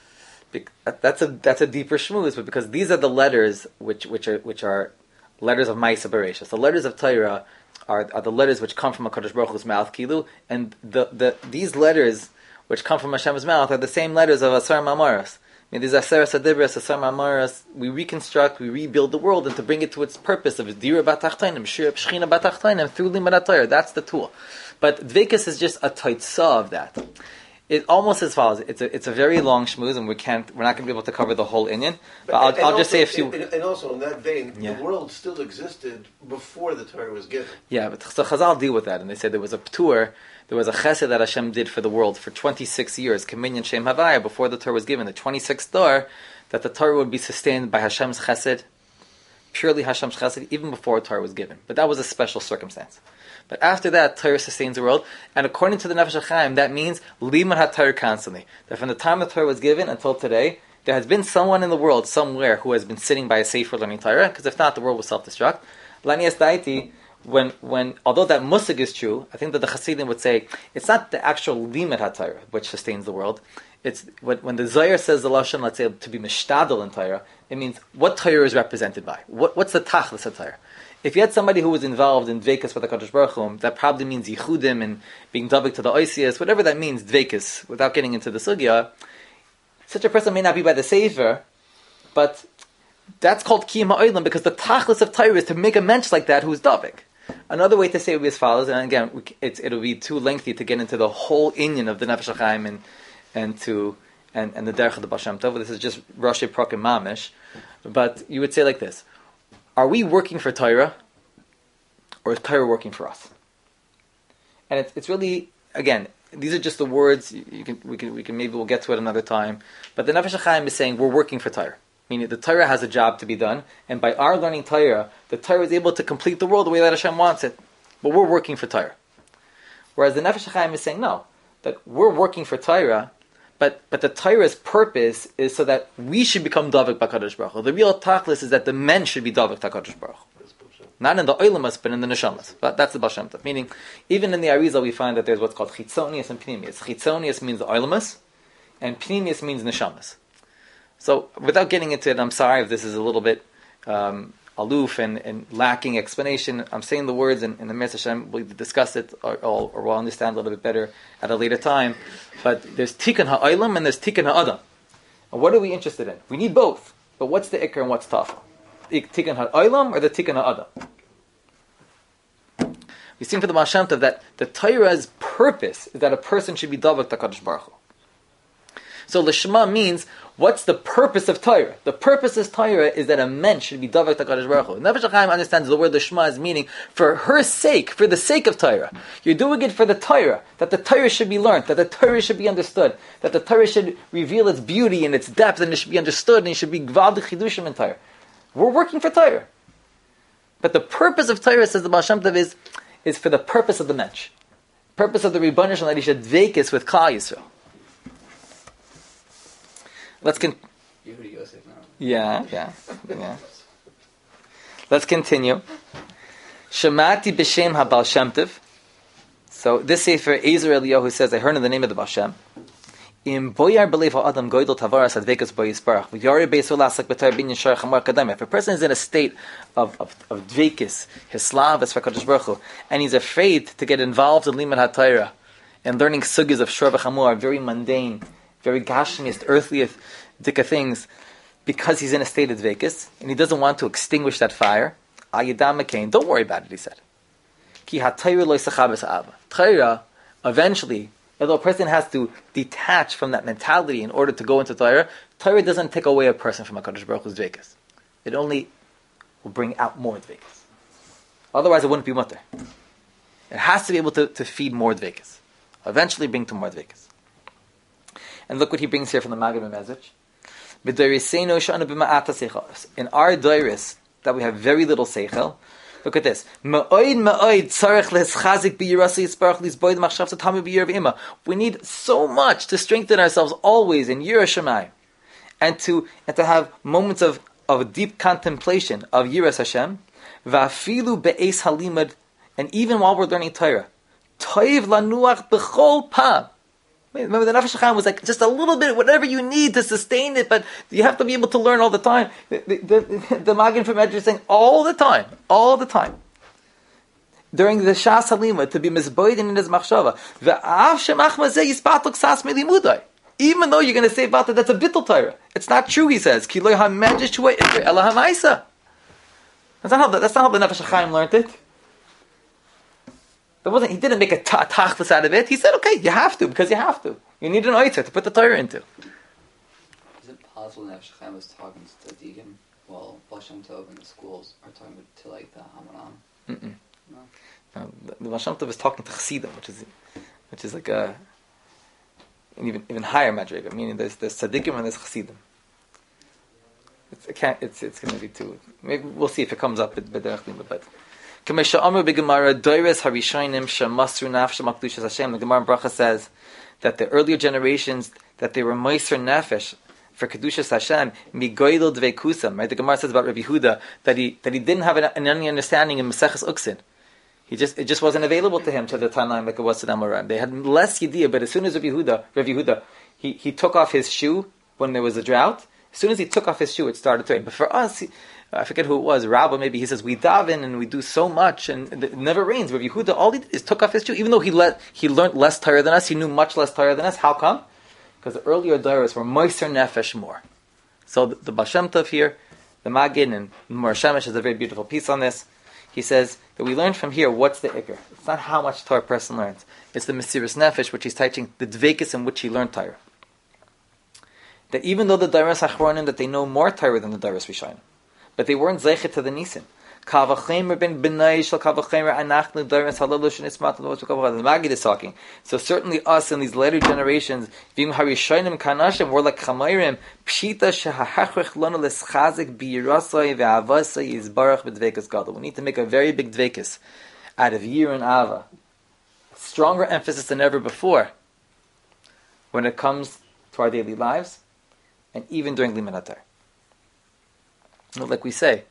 That's a deeper shmooze, but because these are the letters which are letters of Ma'aseh Bereishis. The letters of Torah are the letters which come from HaKadosh Baruch Hu's mouth, Kilu, and these letters which come from Hashem's mouth are the same letters of Asar Ma'amaras. I mean, these Aseret Sadibras, Asar Ma'amaras, we reconstruct, we rebuild the world, and to bring it to its purpose of Dira Batachtanim, Shir Pshchina Batachtanim, through Limud Torah. That's the tool. But Dveikus is just a taitzah of that. It almost as follows. It's a very long shmooze, and we're not going to be able to cover the whole inyan. But I'll just say a few. And also in that vein, the world still existed before the Torah was given. Yeah, but so Chazal deal with that, and they said there was a p'tur, there was a chesed that Hashem did for the world for 26 years, Kaminyan Shem Havaya, before the Torah was given, the 26th door, that the Torah would be sustained by Hashem's chesed, purely Hashem's chesed, even before the Torah was given. But that was a special circumstance. But after that, Torah sustains the world, and according to the Nefesh HaChaim, that means limud HaTorah constantly. That from the time the Torah was given until today, there has been someone in the world, somewhere, who has been sitting by a sefer learning Torah, because if not, the world will self-destruct. Lanias Daiti, when although that musig is true, I think that the Hasidim would say, it's not the actual limud HaTorah which sustains the world. It's when the Zohar says the Lashon, let's say, to be mishtadel in Torah, it means what Torah is represented by. What's the tachlis of Torah? If you had somebody who was involved in dveikus with the Kadosh Baruch Hu, that probably means yichudim and being davik to the oisias, whatever that means, dveikus, without getting into the sugya. Such a person may not be by the sefer, but that's called kiyum ha'olam because the tachlis of Torah is to make a mensch like that who's davik. Another way to say it would be as follows, and again, it'll be too lengthy to get into the whole inyan of the Nefesh HaChaim and the derech of the Baal Shem Tov. This is just Rashi Prakim Mamish, but you would say like this. Are we working for Torah, or is Torah working for us? And it's really, again, these are just the words. We can maybe we'll get to it another time. But the Nefesh HaChaim is saying we're working for Torah, meaning the Torah has a job to be done, and by our learning Torah, the Torah is able to complete the world the way that Hashem wants it. But we're working for Torah. Whereas the Nefesh HaChaim is saying no, that we're working for Torah, but the Torah's purpose is so that we should become Davik B'Kadosh Baruch Hu. The real tachlis is that the men should be Davik B'Kadosh Baruch Hu. Not in the Oilamas, but in the Neshamas. But that's the Baal Shem Tov. Meaning, even in the Arizal, we find that there's what's called Chitzonius and Pnimius. Chitzonius means the Oilamas, and Pnimius means Neshamas. So, without getting into it, I'm sorry if this is a little bit aloof and lacking explanation. I'm saying the words in the Me'ez Hashem. We'll discuss it or we'll understand a little bit better at a later time. But there's Tikkun Ha'olam and there's Tikkun Ha'adam. And what are we interested in? We need both. But what's the Iker and what's Tafel? Tikkun Ha'olam or the Tikkun Ha'adam? We see for the Baal Shem Tov that the Torah's purpose is that a person should be Davak HaKadosh Baruch Hu. So Lishma means, what's the purpose of Torah? The purpose of Torah is that a man should be Davak HaKadosh Baruch Hu. Nefesh HaChaim understands the word Lishma is meaning for her sake, for the sake of Torah. You're doing it for the Torah, that the Torah should be learned, that the Torah should be understood, that the Torah should reveal its beauty and its depth, and it should be understood, and it should be Gvaldik Chidushim in Torah. We're working for Torah. But the purpose of Torah, says the Baal Shem Tov, is for the purpose of the mensch. Purpose of the Rebbeinu Shalom, that he should dveikis with Klal Yisrael. Let's Yehudi Yosef now. Yeah. Let's continue. Shemati b'shem ha-Baal Shem Tov. So this sefer Ezer Eliyahu says, I heard in the name of the Baal Shem. Im boyar believe ha'adam goydel tavaras advekas boyisparach v'yari beisol asak b'tar binyan shar chamar kadam. If a person is in a state of dvekas, his slav is for Kadosh Baruch Hu, and he's afraid to get involved in limud haTorah and learning sugis of shor v'chamor, very mundane, very gashmiest, earthly dika things, because he's in a state of dvekas and he doesn't want to extinguish that fire. Ayidam mekain, don't worry about it. He said, ki haTorah lo yisachabes ha'ava. Torah eventually. Although a person has to detach from that mentality in order to go into Torah, Torah doesn't take away a person from HaKadosh Baruch Hu's dvekas. It only will bring out more dvekas. Otherwise, it wouldn't be mutter. It has to be able to feed more dvekas. Eventually bring to more dvekas. And look what he brings here from the Maggid Mezich. In our dairis, that we have very little seichel, look at this. We need so much to strengthen ourselves always in Yirah Shamayim, and to have moments of deep contemplation of Yiras Hashem. Va'afilu be'es halimad, and even while we're learning Torah, toiv lanuach b'chol pam. Remember, the Nefesh HaChaim was like just a little bit, whatever you need to sustain it, but you have to be able to learn all the time. The Magen from Medrash is saying all the time. During the Shas Halima, to be mizboidin in his machshava. Even though you're going to say about it, that's a bittul Torah. It's not true, he says. That's not how the Nefesh HaChaim learned it. He didn't make a tachlis out of it. He said, okay, you have to, because you have to. You need an oitzer to put the Torah into. Is it possible that Nefesh HaChaim was talking to the deacon while Baal Shem Tov in the schools are talking to like the Hamaram? No. The Baal Shem Tov is talking to Chassidim, which is like an even higher madriga. Meaning there's tzaddikim and there's Chassidim. It's going to be two. Maybe we'll see if it comes up with B'derech Lima, but. The Gemara in Bracha says that the earlier generations, that they were Meiser Nefesh for Kedushas Hashem, Migoydel Dveikusam. Right? The Gemara says about Rabbi Yehuda that he didn't have any understanding in Maseches Uksin. It just wasn't available to him to the Tanaim like it was to the Amoraim. They had less Yediyah, but as soon as Rabbi Yehuda, he took off his shoe when there was a drought. As soon as he took off his shoe, it started to rain. But for us, I forget who it was, Rabba maybe, he says, we daven and we do so much and it never rains. Rabbi Yehuda, all he did is took off his shoe. Even though he learned less Torah than us, he knew much less Torah than us. How come? Because the earlier Dairas were Moiser Nefesh more. So the Baal Shem Tov here, the Magid, and Mor Shemesh has a very beautiful piece on this. He says that we learn from here what's the Iker. It's not how much Torah a person learns. It's the Mesiras Nefesh, which he's teaching, the Dveikis in which he learned Torah. That even though the Dairas Achronim, that they know more Torah than the Dairas Rishonim, but they weren't zeichet to the nisim. Kavachemer ben benay shel kavachemer anachnu dairas halalu shenismat lo. The Maggid is talking. So certainly us in these later generations, vim harishonim kanashim, we're like chamairim. Pshita shehachachrech lanu leschazik biyirasai ve'avasai yizbarach b'dveikas gadol. We need to make a very big dveikas out of yir and ava. stronger emphasis than ever before when it comes to our daily lives, and even during Limud HaTorah. Like we say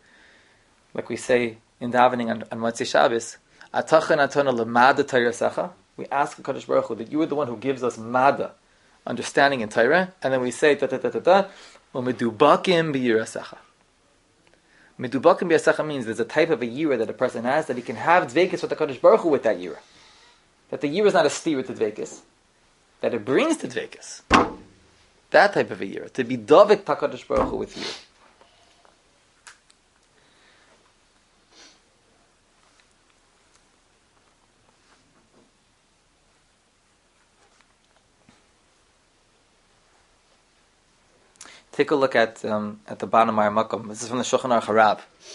in davening on Motzei Shabbos, Atachan atona lemada Torah secha. We ask the Kadosh Baruch Hu that you are the one who gives us mada, understanding in Torah, and then we say umedubakim b'yirasecha. Medubakim b'yirasecha means there's a type of a yira that a person has that he can have dveikis with the Kadosh Baruch Hu with that yira. That the yira is not a steer to dveikis, that it brings to dveikis. That type of a yira, to be davik HaKadosh Baruch Hu with yira. Take a look at the bottom of our makom. This is from the Shulchan Aruch Harab.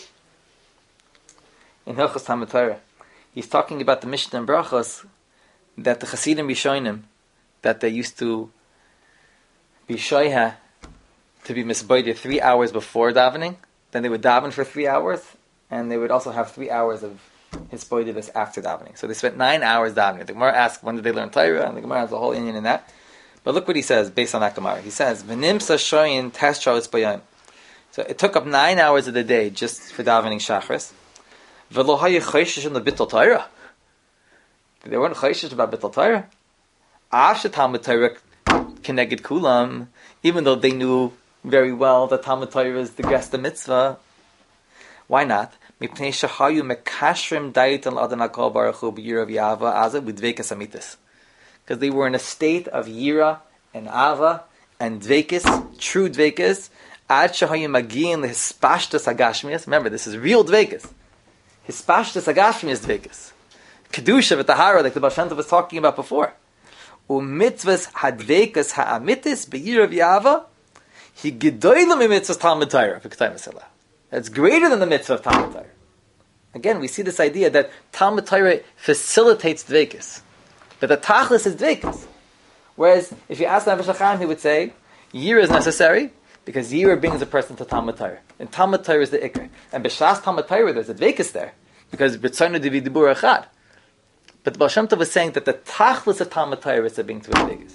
In Hilchos Talmud Torah, he's talking about the Mishnah and Brachos that the Chasidim Rishonim, that they used to be shoyha to be misboided 3 hours before davening. Then they would daven for 3 hours, and they would also have 3 hours of hisboidedus after davening. So they spent 9 hours davening. The Gemara asks when did they learn Torah, and the Gemara has a whole Indian in that. But look what he says based on that Gemara. He says, "V'nimsa shoyin taschaus bayayim." So it took up 9 hours of the day just for davening shachris. V'lo hayu chayshish in the bittul Torah. They weren't chayshish about bittul Torah. After Talmud Torah keneged kulam, even though they knew very well that Talmud Torah is the Gesta Mitzvah. Why not? Mipnei shahayu mekashrim dayit al Adon HaKol Baruch Hu b'yirav yava aza b'dveikas amitis. Because they were in a state of yira and ava and dveikis, true dveikis, ad shahayu magin lehispashtas agashmias. Remember, this is real dveikis. Hispashtas agashmias dveikis. Kedusha v'tahara, like the Baal Shem Tov was talking about before. Umitzvahs hadveikas ha'amitis b'yirav yava he gedoylem mitzvahs Talmud Torah. That's greater than the mitzvah of Talmud Torah. Again, we see this idea that Talmud Torah facilitates dveikis. But the tachlis is dveikis. Whereas, if you ask the Nefesh HaChaim, he would say, yira is necessary, because yira brings a person to Talmud Torah. And Talmud Torah is the ikr. And b'shas Talmud Torah, there's a dveikis there, because b'tzonu divi dibur echad. But the Baal Shem Tov was saying that the tachlis of Talmud Torah is to bring to a dveikis.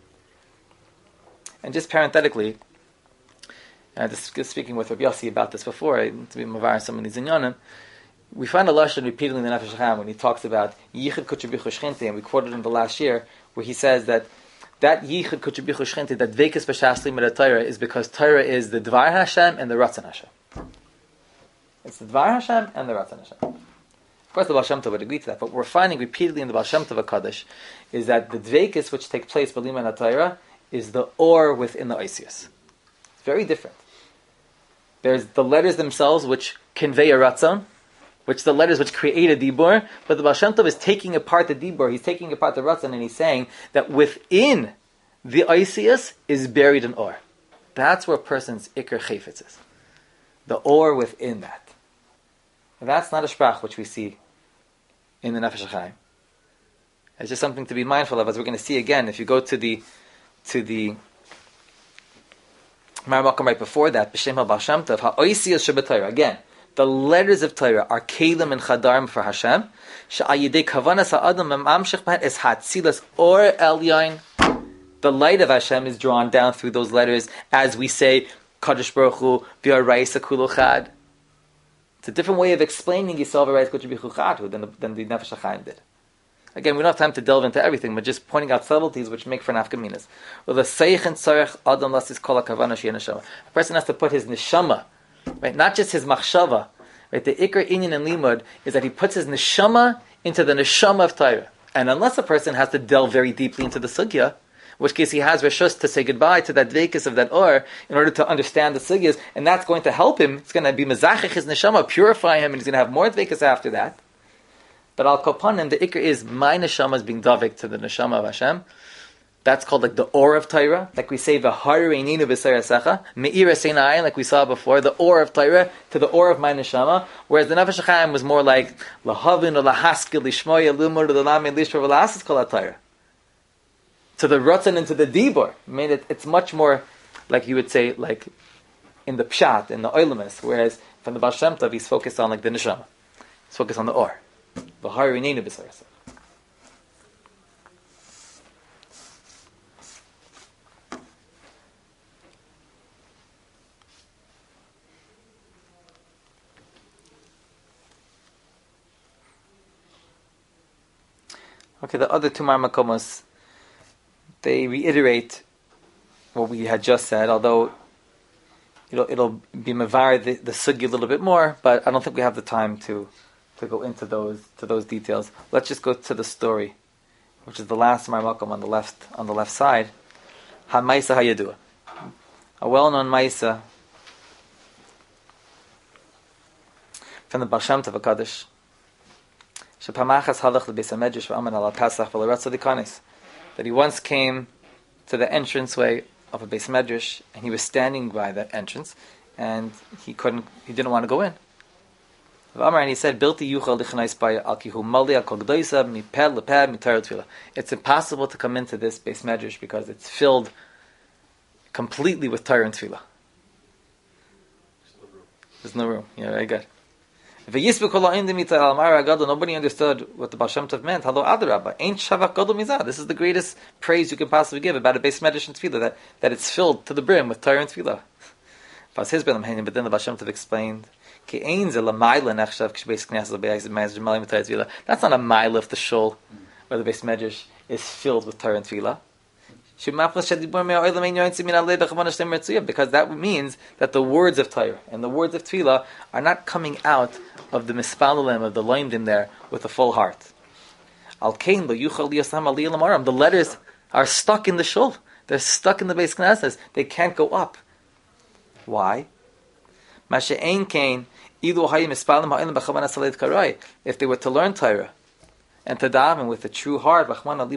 And just parenthetically, just speaking with Rabbi Yossi about this before, to be mavar some of these inyanim, we find a lashon repeatedly in the Nefesh HaChaim when he talks about yichud kutchabichu shchinte, and we quoted him the last year, where he says that yichud kutchabichu shchinte, that vekis b'shas limud Torah, is because Torah is the Dvar Hashem and the Ratzon Hashem. It's the Dvar Hashem and the Ratzon Hashem. Of course, the Baal Shem Tov would agree to that, but what we're finding repeatedly in the Baal Shem Tov HaKadosh is that the dveikis which take place by limud Torah is the or within the Oisius. It's very different. There's the letters themselves which convey a Ratzon, which the letters which create a dibur, but the Baal Shem Tov is taking apart the dibur, he's taking apart the ratzon, and he's saying that within the Oisius is buried an or. That's where a person's ikar chayfetz is. The or within that. And that's not a sprach which we see in the Nefesh HaChaim. It's just something to be mindful of, as we're going to see again. If you go to the Maramakom right before that, B'Shem HaBaal Shem Tov, HaOisius Shabbatayra, again, the letters of Torah are kelim and chadarim for Hashem. She'ayidei kavanas ha'adam mamshich b'hen es hatzilas or elyon. The light of Hashem is drawn down through those letters, as we say, Kadosh Baruch Hu v'arayis ha'kulu chad. It's a different way of explaining Yisrael v'arayis ha'kulu chad than the Nefesh HaChaim did. Again, we don't have time to delve into everything, but just pointing out subtleties which make for nafkaminas. Well, the seich and tzarech adam lasis kol ha'kavana she'eh neshama. A person has to put his neshama, right? Not just his machshava. Right? The ikar inyan and limud is that he puts his neshama into the neshama of Torah. And unless a person has to delve very deeply into the sugya, in which case he has reshus to say goodbye to that dveikus of that or in order to understand the sugyas, and that's going to help him. It's going to be mezachich his neshama, purify him, and he's going to have more dveikus after that. But al kopanim, the ikar is my neshama is being davik to the neshama of Hashem. That's called like the or of Torah, like we say v'hareininu b'sarasecha, me'ira seinayin, like we saw before, the or of Torah to the or of my neshama. Whereas the Nefesh HaChaim was more like lahavin or lahaskil lishmoya lumur l'lamei lishra v'lasis kol Torah. To the ratzon and to the dibur. I mean, it's much more like you would say, like in the pshat, in the oilemus. Whereas from the Baal Shem Tov, he's focused on like the neshama. He's focused on the or. V'hareininu b'sarasecha. Okay, the other two Marmakomos, they reiterate what we had just said, although it'll be mavar the sugi a little bit more, but I don't think we have the time to go into those details. Let's just go to the story, which is the last Marmakom on the left side. Ha-Maisa Hayadua. A well-known Maisa from the Baal Shem Tov HaKadosh. Shepamachas halach lebeis hamedrash v'aman al Pesach v'leratza dikanis. That he once came to the entranceway of a beis medrash, and he was standing by that entrance, and he didn't want to go in. And he said, it's impossible to come into this beis medrash because it's filled completely with Torah and Tefillah. There's no room. Yeah, very good. Nobody understood what the Baal Shem Tov meant. This is the greatest praise you can possibly give about a beis medrash and Tefillah, that it's filled to the brim with Torah and Tefillah. But then the Baal Shem Tov explained, that's not a mile of the shul where the beis medrash is filled with Torah and Tefillah. Because that means that the words of Torah and the words of Tefillah are not coming out of the mispalalim, of the loimdim there, with a full heart. The letters are stuck in the shul. They're stuck in the Beis Knesset. They can't go up. Why? If they were to learn Torah and to daven with a true heart,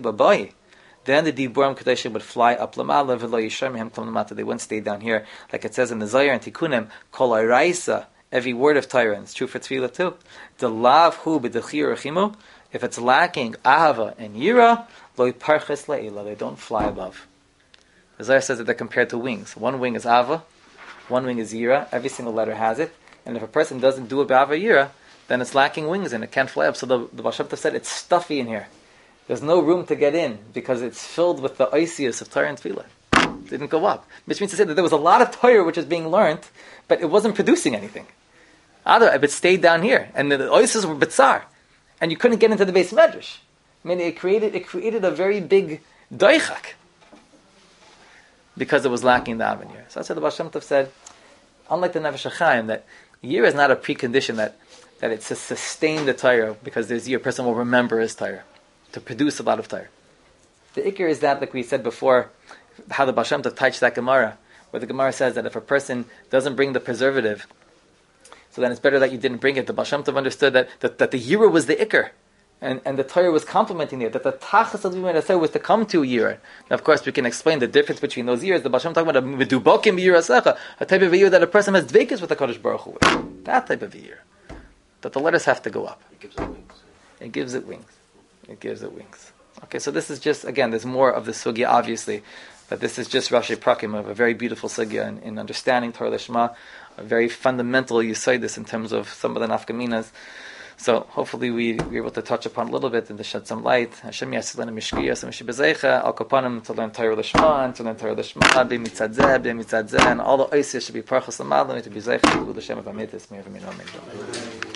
then the Diburim Kadeshim would fly up Lamala, they wouldn't stay down here. Like it says in the Zohar and Tikkunim, Kol Araisa, every word of Torah, and it's true for Tefillah too. The lav hu b'dechir rechimu, if it's lacking ahava and yira, lo parches le'ila, they don't fly above. The Zohar says that they're compared to wings. One wing is ahava, one wing is yira, every single letter has it, and if a person doesn't do a b'ahava yira, then it's lacking wings and it can't fly up. So the Baal Shem Tov said it's stuffy in here. There's no room to get in because it's filled with the oisius of Torah and Tefillah. It didn't go up. Which means to say that there was a lot of Torah which was being learned, but it wasn't producing anything. Otherwise, it stayed down here. And the oisius were bitzar. And you couldn't get into the beis medrash. I mean, it created a very big doichak because it was lacking the Avon here. So that's what the Baal Shem Tov said, unlike the Nefesh HaChaim, that year is not a precondition that it's to sustain the Torah because there's year, a person will remember his Torah, to produce a lot of Torah. The Iker is that, like we said before, how the Baal Shem Tov touched that Gemara, where the Gemara says that if a person doesn't bring the preservative, so then it's better that you didn't bring it. The Baal Shem Tov understood that the Yira was the Iker, and the Torah was complementing it, that the Tachas of the Torah was to come to a Yira. Now, of course, we can explain the difference between those years. The Baal Shem Tov talking about a Medubokim Yira Secha, a type of Yira that a person has dveikus with the Kadosh Baruch Hu. That type of Yira. That the letters have to go up. It gives it wings. It gives it wings. It gives it wings. Okay, so this is just, again, there's more of the sugya, obviously, but this is just Rashi Prakim of a very beautiful sugya in understanding Torah Lishma, a very fundamental this in terms of some of the nafkaminas. So hopefully we're able to touch upon a little bit and to shed some light. Hashem Yassilena Mishkiyas and Mishibezecha, Al Kopanim, to learn Torah Lishma, and to learn Torah Lishma, Be Mitzadzeh, and all the Oisias should be Parchas Lamadim, to be Zeicha, L'Shem of Amitis, Me'er V'Min Amen.